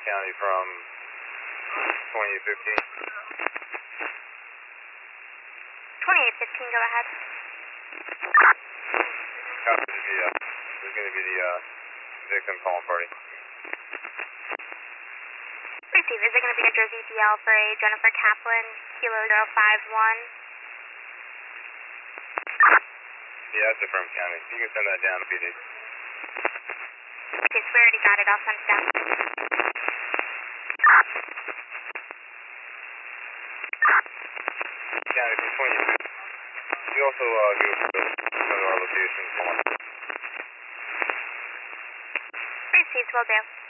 County from 2815. 2815, go ahead. Copy the there's going to be the victim calling party. Receive, is it going to be a Jersey DL for a Jennifer Kaplan, Kilo 051? Yeah, that's a firm county. You can send that down to PD. Okay, so we already got it. I'll send it down. County from 2815. We also do some of our locations. Received, will do.